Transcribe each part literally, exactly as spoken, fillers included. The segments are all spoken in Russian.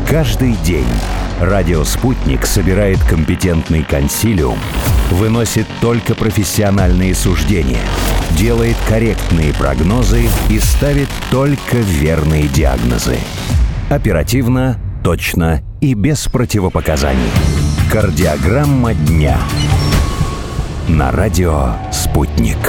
Каждый день радио «Спутник» собирает компетентный консилиум, выносит только профессиональные суждения, делает корректные прогнозы и ставит только верные диагнозы. Оперативно, точно и без противопоказаний. Кардиограмма дня. На радио «Спутник».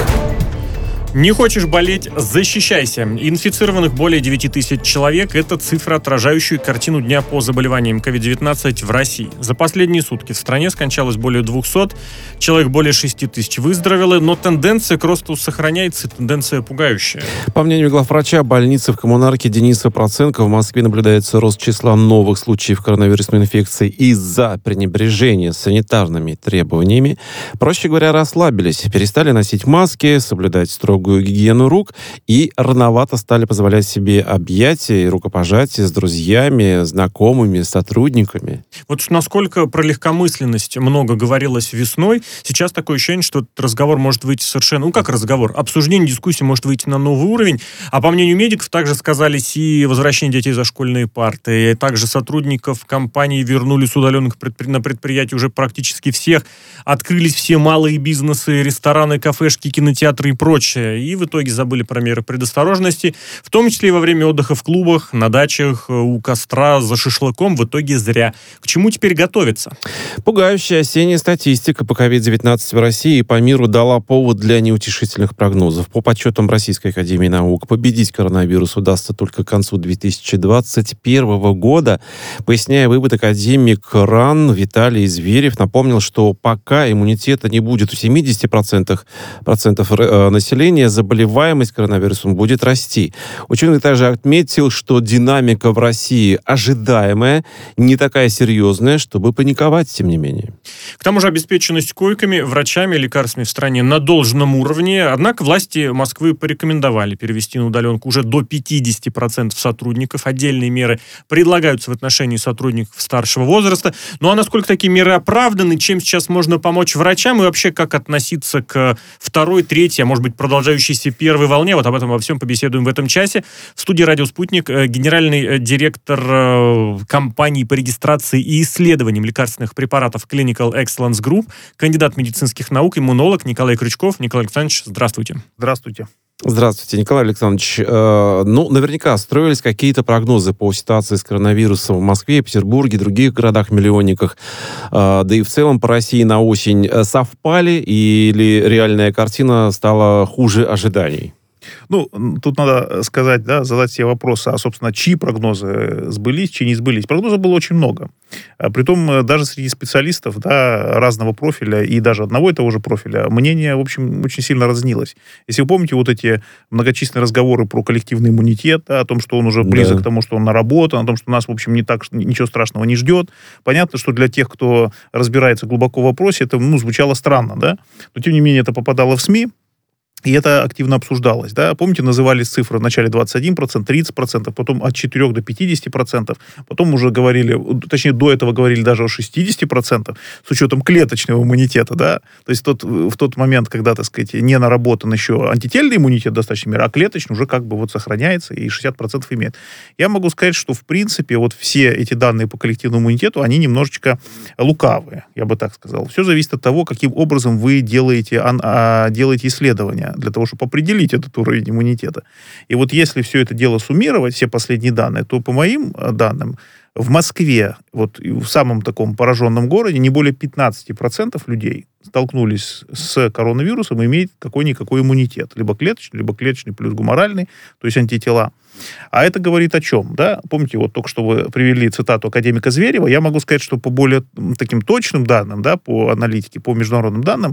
Не хочешь болеть – защищайся. Инфицированных более девять тысяч человек – это цифра, отражающая картину дня по заболеваниям ковид девятнадцать в России. За последние сутки в стране скончалось более двухсот, человек более шести тысяч выздоровело, но тенденция к росту сохраняется, тенденция пугающая. По мнению главврача больницы в Коммунарке Дениса Проценко, в Москве наблюдается рост числа новых случаев коронавирусной инфекции из-за пренебрежения санитарными требованиями. Проще говоря, расслабились, перестали носить маски, соблюдать строгую гигиену рук и рановато стали позволять себе объятия и рукопожатия с друзьями, знакомыми, сотрудниками. Вот насколько про легкомысленность много говорилось весной, сейчас такое ощущение, что этот разговор может выйти совершенно... Ну, как разговор? Обсуждение, дискуссия может выйти на новый уровень. А по мнению медиков, также сказались и возвращение детей за школьные парты, и также сотрудников компании вернули с удаленных предпри... на предприятия уже практически всех. Открылись все малые бизнесы, рестораны, кафешки, кинотеатры и прочее. И в итоге забыли про меры предосторожности, в том числе и во время отдыха в клубах, на дачах, у костра, за шашлыком. В итоге зря. К чему теперь готовиться? Пугающая осенняя статистика по ковид девятнадцать в России и по миру дала повод для неутешительных прогнозов. По подсчетам Российской академии наук, победить коронавирус удастся только к концу две тысячи двадцать первого года. Поясняя вывод, академик РАН Виталий Зверев напомнил, что пока иммунитета не будет у семидесяти процентов, процентов населения, заболеваемость коронавирусом будет расти. Ученый также отметил, что динамика в России ожидаемая, не такая серьезная, чтобы паниковать, тем не менее. К тому же обеспеченность койками, врачами, лекарствами в стране на должном уровне. Однако власти Москвы порекомендовали перевести на удаленку уже до пятидесяти процентов сотрудников. Отдельные меры предлагаются в отношении сотрудников старшего возраста. Ну а насколько такие меры оправданы, чем сейчас можно помочь врачам и вообще как относиться к второй, третьей, а может быть продолжающейся первой волне. Вот об этом во всем побеседуем в этом часе. В студии «Радио Спутник» генеральный директор компании по регистрации и исследованиям лекарственных препаратов Clinical Excellence Group, кандидат медицинских наук, иммунолог Николай Крючков. Николай Александрович, здравствуйте. Здравствуйте. Здравствуйте, Николай Александрович. Э, ну, наверняка строились какие-то прогнозы по ситуации с коронавирусом в Москве, Петербурге, других городах-миллионниках, э, да и в целом по России на осень. Совпали или реальная картина стала хуже ожиданий? Ну, тут надо сказать, да, задать себе вопрос, а, собственно, чьи прогнозы сбылись, чьи не сбылись. Прогнозов было очень много. Притом, даже среди специалистов, да, разного профиля и даже одного и того же профиля, мнение, в общем, очень сильно разнилось. Если вы помните вот эти многочисленные разговоры про коллективный иммунитет, да, о том, что он уже близок да. к тому, что он наработан, о том, что нас, в общем, не так, ничего страшного не ждет. Понятно, что для тех, кто разбирается глубоко в вопросе, это, ну, звучало странно, да, но, тем не менее, это попадало в СМИ, и это активно обсуждалось. Да? Помните, назывались цифры вначале двадцать один процент, тридцать процентов, потом от четырёх до пятидесяти процентов, потом уже говорили, точнее, до этого говорили даже о шестидесяти процентах, с учетом клеточного иммунитета. Да? То есть тот, в тот момент, когда, так сказать, не наработан еще антительный иммунитет в достаточной мере, а клеточный уже как бы вот сохраняется и шестьдесят процентов имеет. Я могу сказать, что, в принципе, вот все эти данные по коллективному иммунитету, они немножечко лукавые, я бы так сказал. Все зависит от того, каким образом вы делаете, а, делаете исследования для того, чтобы определить этот уровень иммунитета. И вот если все это дело суммировать, все последние данные, то по моим данным, в Москве, вот в самом таком пораженном городе, не более пятнадцати процентов людей столкнулись с коронавирусом и имеют какой-никакой иммунитет. Либо клеточный, либо клеточный плюс гуморальный, то есть антитела. А это говорит о чем? Да? Помните, вот только что вы привели цитату академика Зверева. Я могу сказать, что по более таким точным данным, да, по аналитике, по международным данным,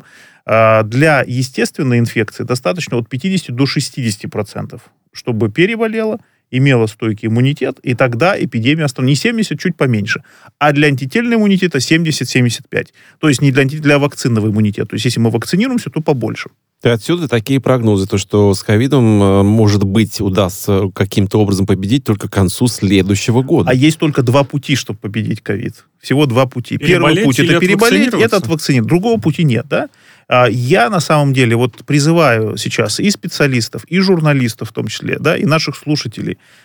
для естественной инфекции достаточно от пятидесяти до шестидесяти процентов, чтобы переболело, имела стойкий иммунитет, и тогда эпидемия остановится. Не семьдесят, чуть поменьше. А для антительного иммунитета семьдесят - семьдесят пять. То есть не для, для вакцинного иммунитета. То есть если мы вакцинируемся, то побольше. И отсюда такие прогнозы, то что с ковидом, может быть, удастся каким-то образом победить только к концу следующего года. А есть только два пути, чтобы победить ковид. Всего два пути. Первый путь — это переболеть, это отвакцинироваться. Другого пути нет, да? Я, на самом деле, вот призываю сейчас и специалистов, и журналистов в том числе, да, и наших слушателей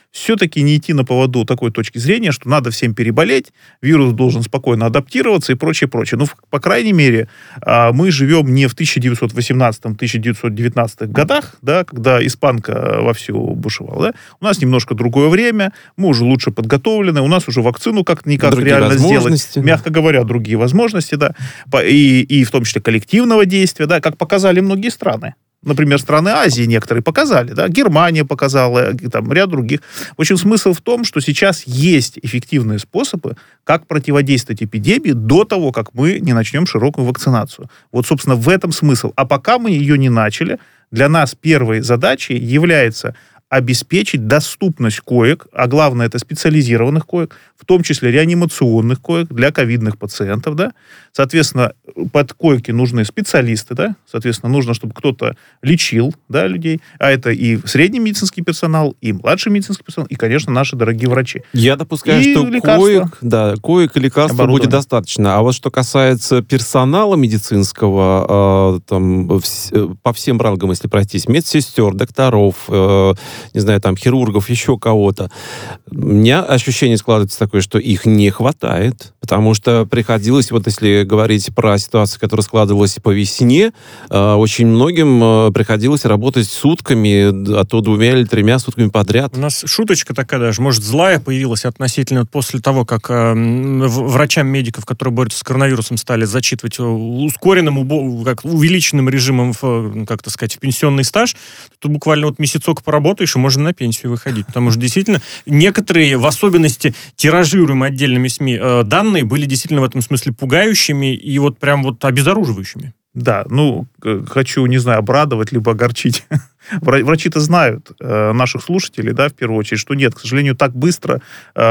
все-таки не идти на поводу такой точки зрения, что надо всем переболеть, вирус должен спокойно адаптироваться и прочее, прочее. Ну, по крайней мере, мы живем не в тысяча девятьсот восемнадцатом — тысяча девятьсот девятнадцатом годах, да, когда испанка вовсю бушевала. Да? У нас немножко другое время, мы уже лучше подготовлены, у нас уже вакцину как-никак другие реально сделать. Мягко говоря, другие возможности, да, и, и в том числе коллективного действия, да, как показали многие страны. Например, страны Азии некоторые показали, да, Германия показала, там, ряд других. В общем, смысл в том, что сейчас есть эффективные способы, как противодействовать эпидемии до того, как мы не начнем широкую вакцинацию. Вот, собственно, в этом смысл. А пока мы ее не начали, для нас первой задачей является обеспечить доступность коек, а главное, это специализированных коек, в том числе реанимационных коек для ковидных пациентов, да. Соответственно, под койки нужны специалисты, да. Соответственно, нужно, чтобы кто-то лечил, да, людей. А это и средний медицинский персонал, и младший медицинский персонал, и, конечно, наши дорогие врачи. Я допускаю, и что коек, да, коек и лекарств будет достаточно. А вот что касается персонала медицинского, э, там, вс- по всем рангам, если пройтись, медсестер, докторов, э, не знаю, там, хирургов, еще кого-то. У меня ощущение складывается такое, что их не хватает, потому что приходилось, вот если говорить про ситуацию, которая складывалась по весне, э, очень многим э, приходилось работать сутками, а то двумя или тремя сутками подряд. У нас шуточка такая даже, может, злая появилась относительно после того, как э, врачам медиков, которые борются с коронавирусом, стали зачитывать ускоренным, как увеличенным режимом, в, как-то сказать, в пенсионный стаж, то буквально вот месяцок поработаешь, и можно на пенсию выходить. Потому что действительно некоторые, в особенности тиражируемые отдельными СМИ, э, данные были действительно в этом смысле пугающими и вот прям вот обезоруживающими. Да, ну, хочу, не знаю, обрадовать, либо огорчить. Врачи-то знают, э, наших слушателей, да, в первую очередь, что нет, к сожалению, так быстро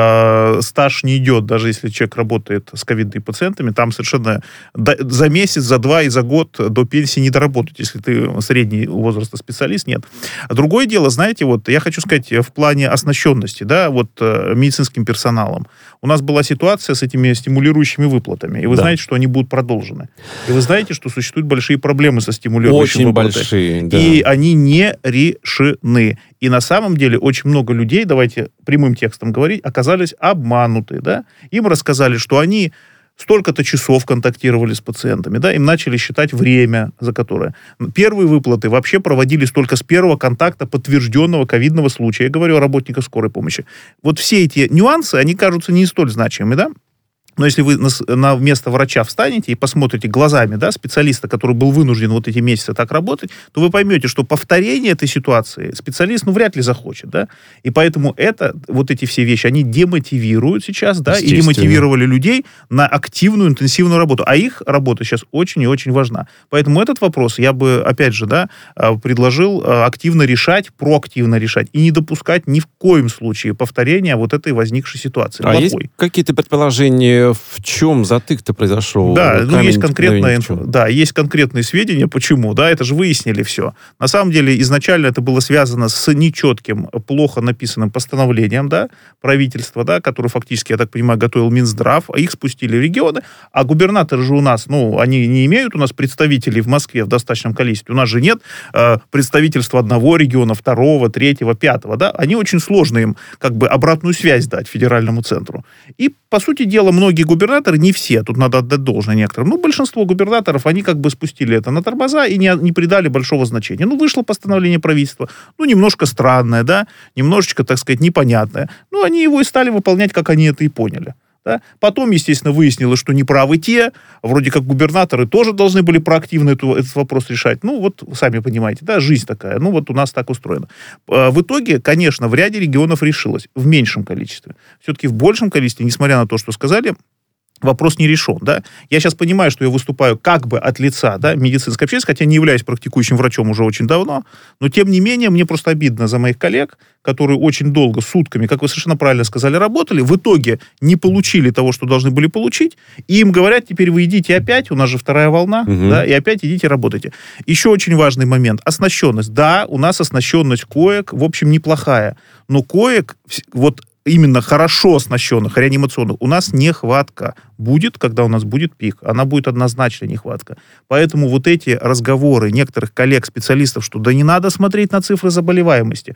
э, стаж не идет, даже если человек работает с ковидными пациентами, там совершенно до, за месяц, за два и за год до пенсии не доработать, если ты средний возраста специалист, нет. Другое дело, знаете, вот, я хочу сказать, в плане оснащенности, да, вот, э, медицинским персоналом. У нас была ситуация с этими стимулирующими выплатами, и вы да. знаете, что они будут продолжены. И вы знаете, что существуют большие проблемы со стимулирующими Очень выплатами. большие, да. И они не решены. И на самом деле очень много людей, давайте прямым текстом говорить, оказались обмануты, да. Им рассказали, что они столько-то часов контактировали с пациентами, да, им начали считать время, за которое. Первые выплаты вообще проводились только с первого контакта подтвержденного ковидного случая. Я говорю о работниках скорой помощи. Вот все эти нюансы, они кажутся не столь значимыми, да. Но если вы на, на место врача встанете и посмотрите глазами, да, специалиста, который был вынужден вот эти месяцы так работать, то вы поймете, что повторение этой ситуации специалист, ну, вряд ли захочет, да. И поэтому это, вот эти все вещи, они демотивируют сейчас, да, и демотивировали людей на активную, интенсивную работу. А их работа сейчас очень и очень важна. Поэтому этот вопрос я бы, опять же, да, предложил активно решать, проактивно решать и не допускать ни в коем случае повторения вот этой возникшей ситуации. А есть какие-то предположения, в чем затык-то произошел? Да, ну, есть конкретная инфо, да, есть конкретные сведения, почему, да, это же выяснили все. На самом деле, изначально это было связано с нечетким, плохо написанным постановлением, да, правительства, да, которое фактически, я так понимаю, готовил Минздрав, а их спустили в регионы, а губернаторы же у нас, ну, они не имеют у нас представителей в Москве в достаточном количестве, у нас же нет э, представительства одного региона, второго, третьего, пятого, да, они очень сложно им, как бы, обратную связь дать федеральному центру. И, по сути дела, многие губернаторы, не все, тут надо отдать должное некоторым, но большинство губернаторов, они как бы спустили это на тормоза и не, не придали большого значения. Ну, вышло постановление правительства, ну, немножко странное, да, немножечко, так сказать, непонятное. Ну, они его и стали выполнять, как они это и поняли. Да? Потом, естественно, выяснилось, что неправы те, вроде как губернаторы тоже должны были проактивно эту, этот вопрос решать. Ну, вот, сами понимаете, да, жизнь такая, ну, вот у нас так устроено. В итоге, конечно, в ряде регионов решилось, в меньшем количестве. Все-таки в большем количестве, несмотря на то, что сказали, вопрос не решен, да. Я сейчас понимаю, что я выступаю как бы от лица, да, медицинской общественности, хотя не являюсь практикующим врачом уже очень давно, но тем не менее мне просто обидно за моих коллег, которые очень долго, сутками, как вы совершенно правильно сказали, работали, в итоге не получили того, что должны были получить, и им говорят, теперь вы идите опять, у нас же вторая волна, угу. да, и опять идите работайте. Еще очень важный момент, оснащенность. Да, у нас оснащенность коек, в общем, неплохая, но коек, вот именно хорошо оснащенных, реанимационных, у нас нехватка будет, когда у нас будет пик. Она будет однозначно нехватка. Поэтому вот эти разговоры некоторых коллег-специалистов, что да не надо смотреть на цифры заболеваемости.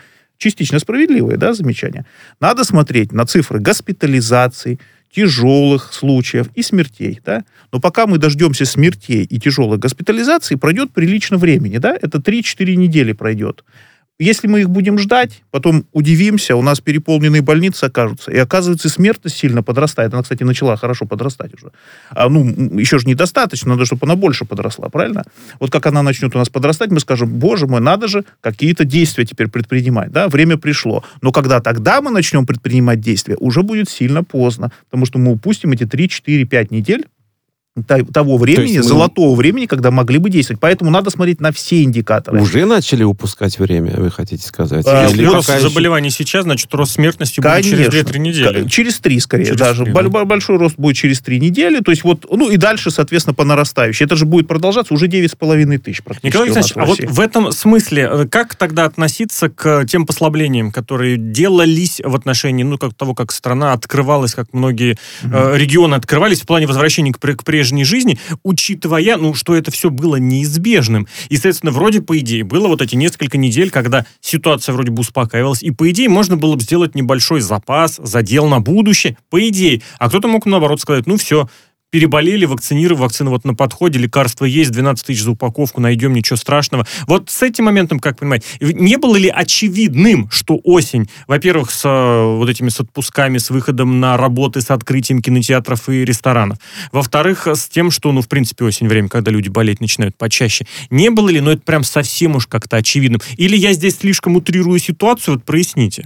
частично справедливое, да, замечание. Надо смотреть на цифры госпитализаций, тяжелых случаев и смертей, да. Но пока мы дождемся смертей и тяжелых госпитализаций, пройдет прилично времени, да, это три-четыре недели пройдет. Если мы их будем ждать, потом удивимся, у нас переполненные больницы окажутся, и оказывается, смертность сильно подрастает. Она, кстати, начала хорошо подрастать уже. А, ну, еще же недостаточно, надо, чтобы она больше подросла, правильно? Вот как она начнет у нас подрастать, мы скажем, боже мой, надо же какие-то действия теперь предпринимать, да, время пришло. Но когда тогда мы начнем предпринимать действия, уже будет сильно поздно, потому что мы упустим эти три-четыре-пять недель того времени, мы... золотого времени, когда могли бы действовать. Поэтому надо смотреть на все индикаторы. Уже начали упускать время, вы хотите сказать? А, Если рост заболеваний еще... сейчас, значит, рост смертности будет через две-три недели. Через три, скорее, через даже. три, да. Большой рост будет через три недели. То есть вот, ну и дальше, соответственно, по нарастающей. Это же будет продолжаться уже девять с половиной тысяч практически. Николай Александрович, а вот в этом смысле, как тогда относиться к тем послаблениям, которые делались в отношении, ну, как того, как страна открывалась, как многие угу. э, регионы открывались в плане возвращения к, к прежней жизни, учитывая, ну, что это все было неизбежным. И, соответственно, вроде, по идее, было вот эти несколько недель, когда ситуация вроде бы успокаивалась, и, по идее, можно было бы сделать небольшой запас, задел на будущее, по идее. А кто-то мог, наоборот, сказать, ну, все, переболели, вакцинировали, вакцина вот на подходе, лекарства есть, двенадцать тысяч за упаковку, найдем, ничего страшного. Вот с этим моментом, как понимаете, не было ли очевидным, что осень, во-первых, с вот этими с отпусками, с выходом на работы, с открытием кинотеатров и ресторанов, во-вторых, с тем, что, ну, в принципе, осень время, когда люди болеть начинают почаще, не было ли, ну, это прям совсем уж как-то очевидным? Или я здесь слишком утрирую ситуацию, вот проясните.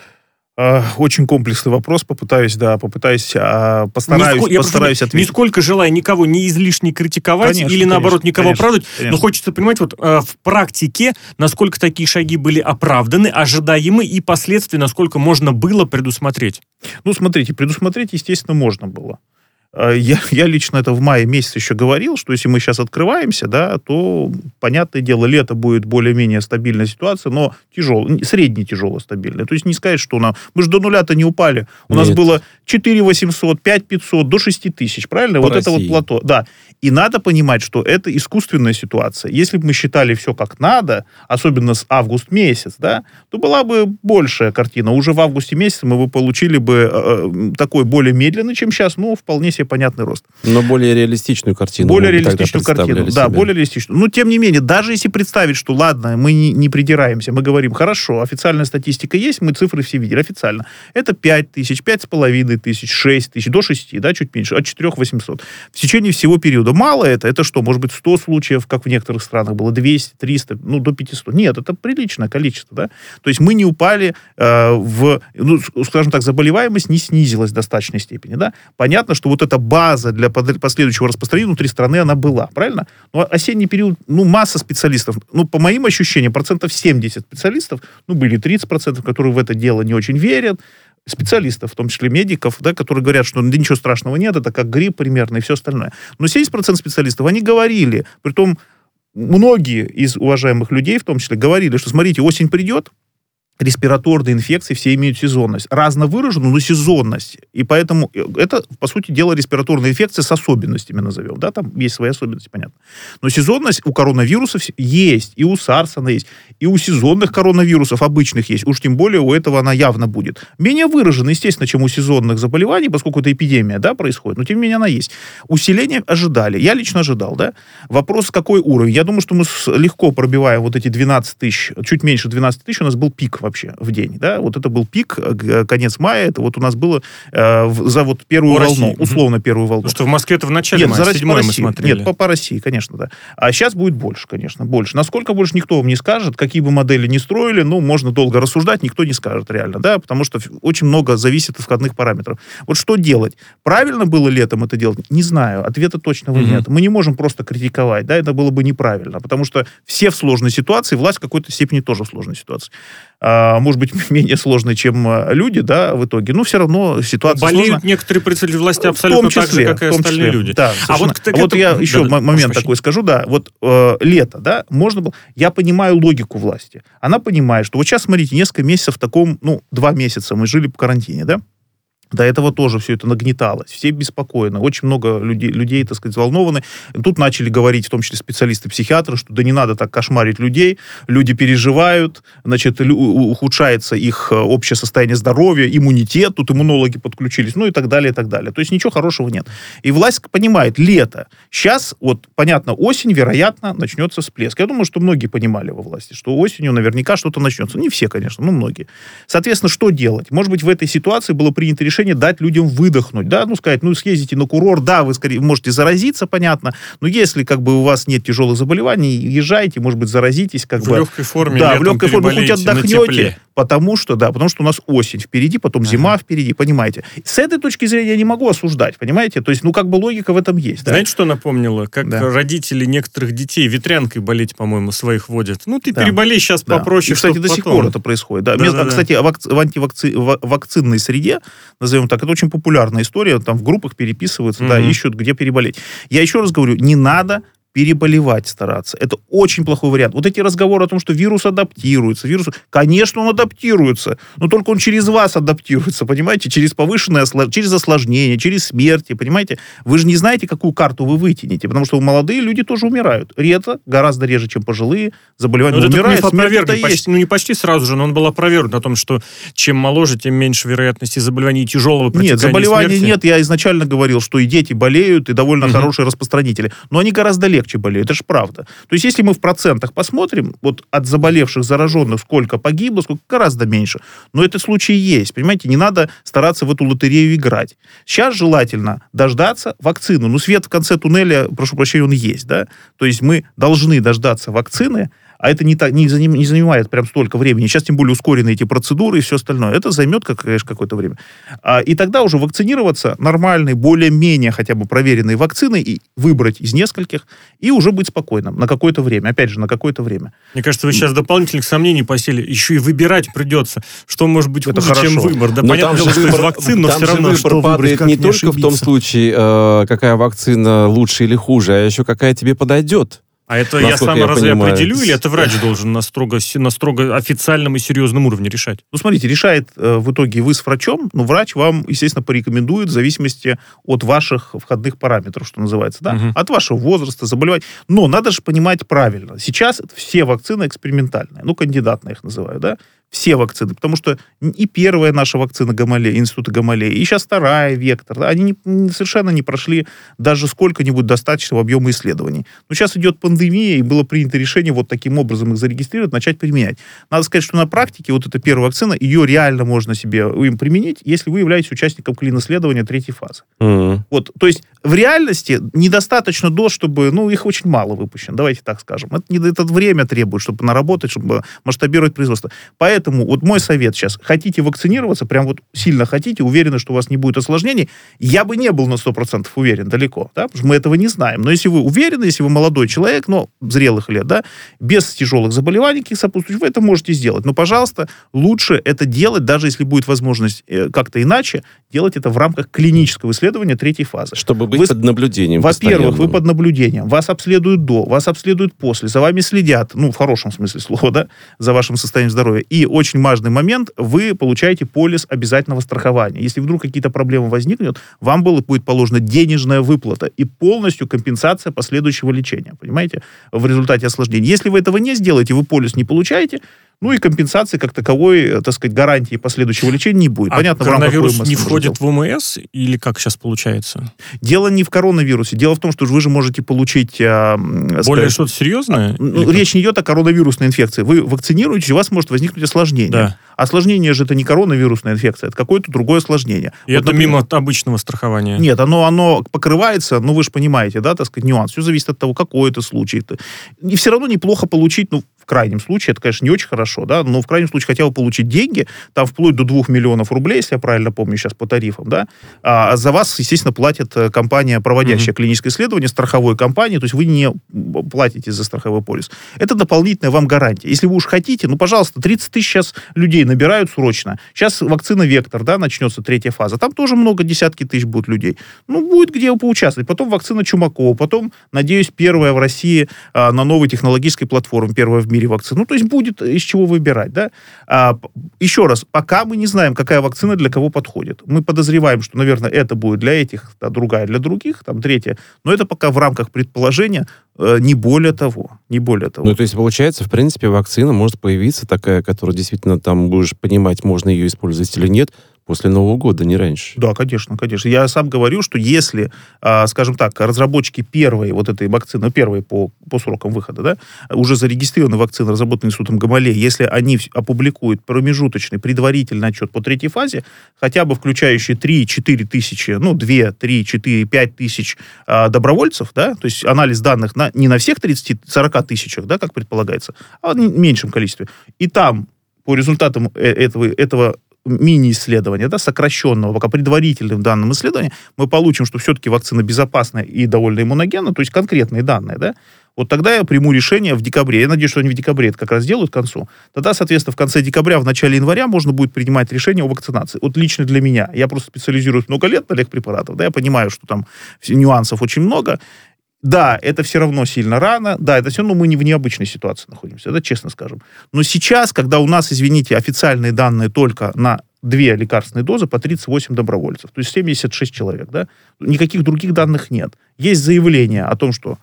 Очень комплексный вопрос, попытаюсь, да, попытаюсь, постараюсь, Нисколько, постараюсь ответить. Нисколько желаю никого не излишне критиковать, конечно, или, наоборот, конечно, никого конечно, оправдывать, конечно. Но хочется понимать, вот в практике, насколько такие шаги были оправданы, ожидаемы, и последствия, насколько можно было предусмотреть. Ну, смотрите, предусмотреть, естественно, можно было. Я, я лично это в мае месяце еще говорил, что если мы сейчас открываемся, да, то, понятное дело, лето будет более-менее стабильная ситуация, но тяжелая, средне тяжелая, стабильная. То есть не сказать, что нам... Мы же до нуля-то не упали. У Нет. нас было четыре восемьсот, пять пятьсот, до шесть тысяч, правильно? По вот России. Это вот плато. Да. И надо понимать, что это искусственная ситуация. Если бы мы считали все как надо, особенно с август месяц, да, то была бы большая картина. Уже в августе месяце мы бы получили бы э, такой более медленный, чем сейчас, но вполне себе понятный рост. Но более реалистичную картину. Более реалистичную картину, да, себе. более реалистичную. Но, тем не менее, даже если представить, что, ладно, мы не, не придираемся, мы говорим, хорошо, официальная статистика есть, мы цифры все видели, официально. Это пять тысяч, пять с половиной тысяч, шесть тысяч, до шести, да, чуть меньше, от четырех восемьсот. В течение всего периода. Мало это? Это что, может быть, сто случаев, как в некоторых странах было, двести, триста, ну, до пятисот. Нет, это приличное количество, да. То есть мы не упали э, в, ну, скажем так, заболеваемость не снизилась в достаточной степени, да. Понятно, что вот эта база для последующего распространения внутри страны, она была, правильно? Но осенний период, ну, масса специалистов, ну, по моим ощущениям, процентов семьдесят специалистов, ну, были тридцать процентов, которые в это дело не очень верят, специалистов, в том числе медиков, да, которые говорят, что да, ничего страшного нет, это как грипп примерно и все остальное. Но семьдесят процентов специалистов, они говорили, притом многие из уважаемых людей, в том числе, говорили, что, смотрите, осень придет, респираторные инфекции все имеют сезонность. Разно выраженную, но сезонность. И поэтому это, по сути дела, респираторная инфекция с особенностями назовем. Да, там есть свои особенности, понятно. Но сезонность у коронавирусов есть. И у сарс она есть. И у сезонных коронавирусов обычных есть. Уж тем более у этого она явно будет. Менее выражена, естественно, чем у сезонных заболеваний, поскольку это эпидемия, да, происходит. Но тем не менее она есть. Усиление ожидали. Я лично ожидал, да. Вопрос, какой уровень. Я думаю, что мы легко пробиваем вот эти двенадцать тысяч, чуть меньше двенадцать тысяч, у нас был пик вообще в день, да, вот это был пик, конец мая, это вот у нас было э, за вот первую по волну, России. Условно первую волну. Потому что в Москве это в начале Нет, мая, седьмой мы смотрели. Нет, по, по России, конечно, да. А сейчас будет больше, конечно, больше. Насколько больше, никто вам не скажет, какие бы модели ни строили, ну, можно долго рассуждать, никто не скажет реально, да, потому что очень много зависит от входных параметров. Вот что делать? Правильно было летом это делать? Не знаю, ответа точного mm-hmm. нет. Мы не можем просто критиковать, да, это было бы неправильно, потому что все в сложной ситуации, власть в какой-то степени тоже в сложной ситуации. А, может быть, менее сложной, чем люди, да, в итоге, но все равно ситуация болеют сложная. некоторые представители власти абсолютно числе, так же, как и остальные числе. Люди. Да, а вот, а вот я еще да, момент такой скажу, да, вот э, лето, да, можно было, я понимаю логику власти, она понимает, что вот сейчас, смотрите, несколько месяцев в таком, ну, два месяца мы жили по карантине, да, До этого тоже все это нагнеталось, все беспокойны, очень много людей, людей, так сказать, взволнованы. Тут начали говорить, в том числе специалисты-психиатры, что да не надо так кошмарить людей, люди переживают, значит, ухудшается их общее состояние здоровья, иммунитет, тут иммунологи подключились, ну и так далее, и так далее. То есть ничего хорошего нет. И власть понимает, лето. Сейчас, вот, понятно, осень, вероятно, начнется всплеск. Я думаю, что многие понимали во власти, что осенью наверняка что-то начнется. Не все, конечно, но многие. Соответственно, что делать? Может быть, в этой ситуации было принято решение дать людям выдохнуть, да, ну, сказать, ну, съездите на курорт, да, вы, скорее, можете заразиться, понятно, но если, как бы, у вас нет тяжелых заболеваний, езжайте, может быть, заразитесь, как в бы... В легкой форме. Да, в легкой форме хоть отдохнете, потому что, да, потому что у нас осень впереди, потом ага. зима впереди, понимаете. С этой точки зрения я не могу осуждать, понимаете, то есть, ну, как бы логика в этом есть. Знаете, да? что напомнило? Как да. родители некоторых детей ветрянкой болеть, по-моему, своих водят. Ну, ты да. переболей сейчас да. попроще. И, кстати, до сих потом. пор это происходит. Да. Да, Место, да, да. Кстати, в антивакцинной среде, назовем так, это очень популярная история, там в группах переписываются, mm-hmm. да, ищут, где переболеть. Я еще раз говорю, не надо переболевать стараться. Это очень плохой вариант. Вот эти разговоры о том, что вирус адаптируется, вирус... Конечно, он адаптируется, но только он через вас адаптируется, понимаете? Через повышенное, через осложнение, через смерти, понимаете? Вы же не знаете, какую карту вы вытянете, потому что молодые люди тоже умирают. Редко, гораздо реже, чем пожилые. Заболевания но умирают, смерть-то почти, есть. Ну, не почти сразу же, но он был опровергнут о том, что чем моложе, тем меньше вероятности заболеваний и тяжелого протекания Нет, заболеваний смерти. нет. Я изначально говорил, что и дети болеют, и довольно угу. хорошие распространители. Но они гораздо легче болеют. Это же правда. То есть, если мы в процентах посмотрим, вот от заболевших, зараженных, сколько погибло, сколько гораздо меньше. Но этот случай есть. Понимаете, не надо стараться в эту лотерею играть. Сейчас желательно дождаться вакцины. Ну, свет в конце туннеля, прошу прощения, он есть, да? То есть, мы должны дождаться вакцины, а это не, так, не, заним, не занимает прям столько времени. Сейчас, тем более, ускорены эти процедуры и все остальное. Это займет, как, конечно, какое-то время. А, и тогда уже вакцинироваться нормальной, более-менее хотя бы проверенной вакциной и выбрать из нескольких, и уже быть спокойным на какое-то время. Опять же, на какое-то время. Мне кажется, вы сейчас дополнительных сомнений посели. Еще и выбирать придется. Что может быть это хуже, хорошо. чем выбор? Да, но понятно, там что выбор, из вакцин, но там все равно выбор что падает выбрать, не только в том случае, э, какая вакцина лучше или хуже, а еще какая тебе подойдет. А это я сам я разве понимаю. определю, или это врач должен на строго, на строго официальном и серьезном уровне решать? Ну, смотрите, решает э, в итоге вы с врачом, но врач вам, естественно, порекомендует в зависимости от ваших входных параметров, что называется, да? Угу. От вашего возраста, заболеваний. Но надо же понимать правильно. Сейчас все вакцины экспериментальные, ну, кандидатные их называю, да? Все вакцины, потому что и первая наша вакцина Гамалея, института Гамалея, и сейчас вторая, Вектор, да, они не, совершенно не прошли даже сколько-нибудь достаточного объема исследований. Но сейчас идет пандемия, и было принято решение вот таким образом их зарегистрировать, начать применять. Надо сказать, что на практике вот эта первая вакцина, ее реально можно себе им применить, если вы являетесь участником клин-исследования третьей фазы. Mm-hmm. Вот, то есть в реальности недостаточно доз, чтобы, ну, их очень мало выпущено, давайте так скажем. Это, не, это время требует, чтобы наработать, чтобы масштабировать производство. Поэтому Поэтому вот мой совет сейчас. Хотите вакцинироваться, прям вот сильно хотите, уверены, что у вас не будет осложнений, я бы не был на сто процентов уверен, далеко, да, потому что мы этого не знаем. Но если вы уверены, если вы молодой человек, но зрелых лет, да, без тяжелых заболеваний, каких сопутствующих, вы это можете сделать. Но, пожалуйста, лучше это делать, даже если будет возможность э, как-то иначе, делать это в рамках клинического исследования третьей фазы. Чтобы быть вы, под наблюдением. Во-первых, вы под наблюдением. Вас обследуют до, вас обследуют после, за вами следят, ну, в хорошем смысле слова, да, за вашим состоянием здоровья. И очень важный момент, вы получаете полис обязательного страхования. Если вдруг какие-то проблемы возникнут, вам было, будет положена денежная выплата и полностью компенсация последующего лечения, понимаете, в результате осложнений. Если вы этого не сделаете, вы полис не получаете, ну и компенсации как таковой, так сказать, гарантии последующего лечения не будет. А понятно, коронавирус не входит в ОМС или как сейчас получается? Дело не в коронавирусе. Дело в том, что вы же можете получить... Более сказать, что-то серьезное? Ну, речь не идет о коронавирусной инфекции. Вы вакцинируетесь, у вас может возникнуть осложнение. Да. Осложнение же это не коронавирусная инфекция, это какое-то другое осложнение. И вот, это например, мимо обычного страхования? Нет, оно, оно покрывается, ну вы же понимаете, да, так сказать, нюанс. Все зависит от того, какой это случай. И все равно неплохо получить, ну, в крайнем случае, это, конечно, не очень хорошо, да, но в крайнем случае хотя бы получить деньги, там вплоть до двух миллионов рублей, если я правильно помню сейчас по тарифам, да, а за вас, естественно, платит компания, проводящая mm-hmm. клиническое исследование, страховой компании, то есть вы не платите за страховой полис. Это дополнительная вам гарантия. Если вы уж хотите, ну, пожалуйста, тридцать тысяч сейчас людей набирают срочно. Сейчас вакцина Вектор, да, начнется третья фаза. Там тоже много, десятки тысяч будут людей. Ну, будет где поучаствовать. Потом вакцина Чумакова, потом, надеюсь, первая в России а, на новой технологической платформе, первая в мире мире вакцин. Ну, то есть будет из чего выбирать, да. А, еще раз, пока мы не знаем, какая вакцина для кого подходит. Мы подозреваем, что, наверное, это будет для этих, а другая для других, там, третья. Но это пока в рамках предположения, э, не более того. Не более того. Ну, то есть, получается, в принципе, вакцина может появиться такая, которая действительно там будешь понимать, можно ее использовать или нет, после Нового года, не раньше. Да, конечно, конечно. Я сам говорю, что если, а, скажем так, разработчики первой вот этой вакцины, первой по, по срокам выхода, да, уже зарегистрированы вакцины, разработанные Институтом Гамалеи, если они опубликуют промежуточный, предварительный отчет по третьей фазе, хотя бы включающий три-четыре тысячи, ну, два, три, четыре, пять тысяч а, добровольцев, да, то есть анализ данных на, не на всех тридцати-сорока тысячах, да, как предполагается, а в меньшем количестве. И там по результатам этого, этого мини-исследования, да, сокращенного, пока предварительным данным исследования, мы получим, что все-таки вакцина безопасна и довольно иммуногенна, то есть конкретные данные, да, вот тогда я приму решение в декабре. Я надеюсь, что они в декабре это как раз делают к концу. Тогда, соответственно, в конце декабря, в начале января можно будет принимать решение о вакцинации. Вот лично для меня. Я просто специализируюсь много лет на легпрепаратах, да, я понимаю, что там нюансов очень много. Да, это все равно сильно рано, да, это все равно мы не в необычной ситуации находимся, это честно скажем. Но сейчас, когда у нас, извините, официальные данные только на две лекарственные дозы по тридцать восемь добровольцев, то есть семьдесят шесть человек, да, никаких других данных нет. Есть заявление о том, что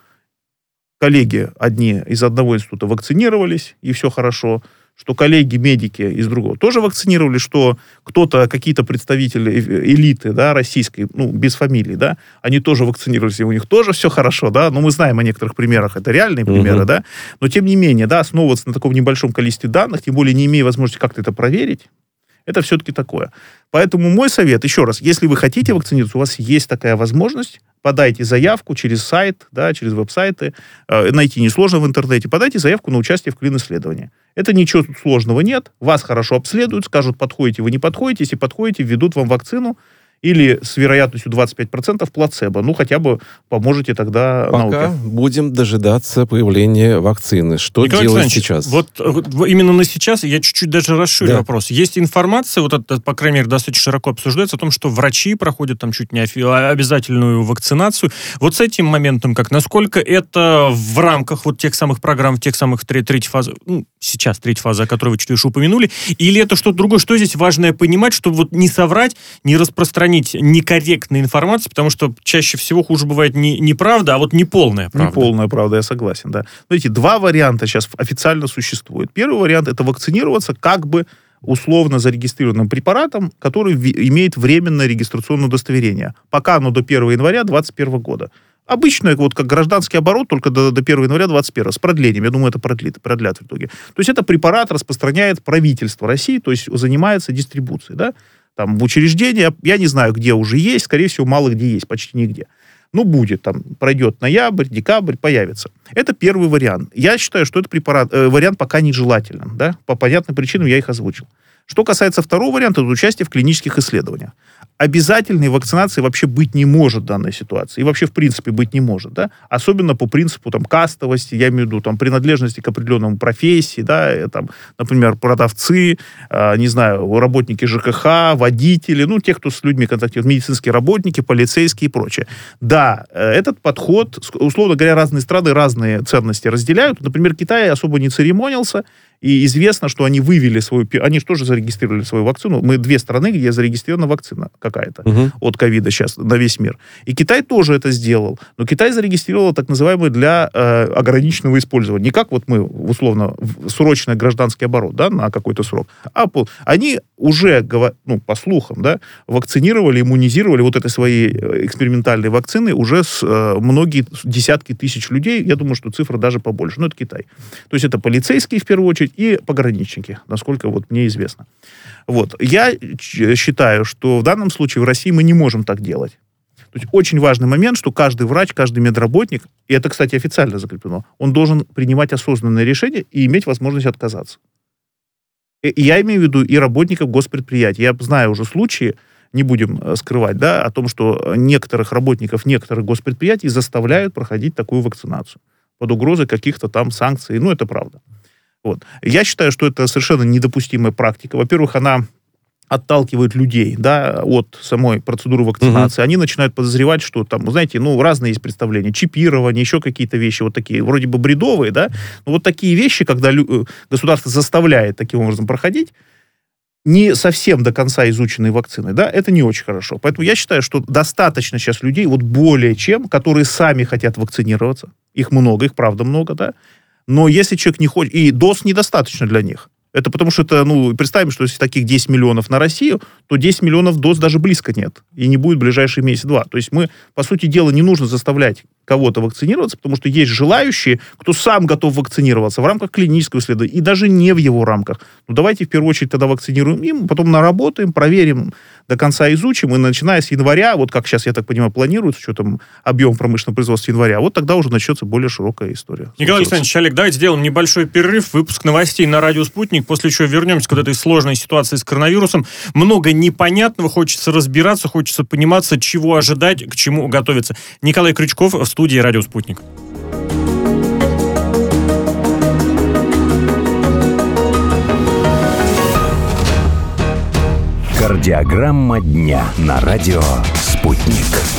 коллеги одни из одного института вакцинировались, и все хорошо, что коллеги-медики из другого тоже вакцинировали, что кто-то, какие-то представители элиты, да, российской, ну, без фамилий, да, они тоже вакцинировались, и у них тоже все хорошо, да, но мы знаем о некоторых примерах, это реальные примеры, uh-huh. да, но тем не менее, да, основываться на таком небольшом количестве данных, тем более не имея возможности как-то это проверить, это все-таки такое. Поэтому мой совет, еще раз, если вы хотите вакцинироваться, у вас есть такая возможность, подайте заявку через сайт, да, через веб-сайты, э, найти несложно в интернете, подайте заявку на участие в клин-исследовании. Это ничего тут сложного нет, вас хорошо обследуют, скажут, подходите вы, не подходите, если подходите, введут вам вакцину, или с вероятностью двадцать пять процентов плацебо. Ну, хотя бы поможете тогда Пока науке. Будем дожидаться появления вакцины. Что Николай делать Александрович, сейчас? Вот, вот именно на сейчас я чуть-чуть даже расширю Да. вопрос. Есть информация, вот это, по крайней мере, достаточно широко обсуждается, о том, что врачи проходят там чуть не обязательную вакцинацию. Вот с этим моментом, как, насколько это в рамках вот тех самых программ, тех самых тре- третьей фазы, ну, сейчас третья фаза, о которой вы чуть выше упомянули, или это что-то другое? Что здесь важное понимать, чтобы вот не соврать, не распространить некорректной информации, потому что чаще всего хуже бывает не неправда, а вот неполная правда. Неполная правда, я согласен, да. Смотрите, два варианта сейчас официально существует. Первый вариант — это вакцинироваться как бы условно зарегистрированным препаратом, который в- имеет временное регистрационное удостоверение. Пока оно до первого января двадцать первого года. Обычно, вот как гражданский оборот, только до, до первого января двадцать первого, с продлением. Я думаю, это продлит, продлят в итоге. То есть это препарат распространяет правительство России, то есть занимается дистрибуцией, да. Там в учреждении, я не знаю, где уже есть, скорее всего, мало где есть, почти нигде. Ну, будет, там, пройдет ноябрь, декабрь, появится. Это первый вариант. Я считаю, что этот препарат, э, вариант пока нежелателен, да, по понятным причинам я их озвучил. Что касается второго варианта, это участие в клинических исследованиях. Обязательной вакцинации вообще быть не может в данной ситуации. И вообще, в принципе, быть не может, да. Особенно по принципу, там, кастовости, я имею в виду, там, принадлежности к определенному профессии, да, там, например, продавцы, э, не знаю, работники ЖКХ, водители, ну, те, кто с людьми контактирует, медицинские работники, полицейские и прочее. Да, э, этот подход, условно говоря, разные страны разные ценности разделяют. Например, Китай особо не церемонился, и известно, что они вывели свою... Они же тоже зарегистрировали свою вакцину. Мы две страны, где зарегистрирована вакцина какая-то Угу. от ковида сейчас на весь мир. И Китай тоже это сделал. Но Китай зарегистрировал так называемый для э, ограниченного использования. Не как вот мы, условно, в срочный гражданский оборот, да, на какой-то срок. А по, они уже, ну, по слухам, да, вакцинировали, иммунизировали вот этой своей экспериментальной вакциной уже с э, многие десятки тысяч людей. Я думаю, что цифра даже побольше. Но это Китай. То есть это полицейские, в первую очередь, и пограничники, насколько вот мне известно. Вот. Я считаю, что в данном случае в России мы не можем так делать. То есть очень важный момент, что каждый врач, каждый медработник, и это, кстати, официально закреплено, он должен принимать осознанное решение и иметь возможность отказаться. И я имею в виду и работников госпредприятий. Я знаю уже случаи, не будем скрывать, да, о том, что некоторых работников некоторых госпредприятий заставляют проходить такую вакцинацию под угрозой каких-то там санкций. Ну, это правда. Вот. Я считаю, что это совершенно недопустимая практика. Во-первых, она отталкивает людей, да, от самой процедуры вакцинации, угу. они начинают подозревать, что там, знаете, ну, разные есть представления, чипирование, еще какие-то вещи вот такие, вроде бы бредовые, да, но вот такие вещи, когда лю- государство заставляет таким образом проходить, не совсем до конца изученные вакцины, да, это не очень хорошо. Поэтому я считаю, что достаточно сейчас людей, вот более чем, которые сами хотят вакцинироваться. Их много, их правда много, да. Но если человек не хочет... И доз недостаточно для них. Это потому что это, ну, представим, что если таких десять миллионов на Россию, то десять миллионов доз даже близко нет. И не будет в ближайшие месяц-два. То есть мы, по сути дела, не нужно заставлять кого-то вакцинироваться, потому что есть желающие, кто сам готов вакцинироваться в рамках клинического исследования, и даже не в его рамках. Ну, давайте в первую очередь тогда вакцинируем им, потом наработаем, проверим, до конца изучим, и начиная с января, вот как сейчас, я так понимаю, планируется, что там объем промышленного производства января, вот тогда уже начнется более широкая история. Николай Александрович, Олег, давайте сделаем небольшой перерыв, выпуск новостей на радио «Спутник», после чего вернемся к вот этой сложной ситуации с коронавирусом. Много непонятного, хочется разбираться, хочется понимать, чего ожидать, к чему готовиться. Николай Крючков в студии «Радио Спутник». Кардиограмма дня на радио «Спутник».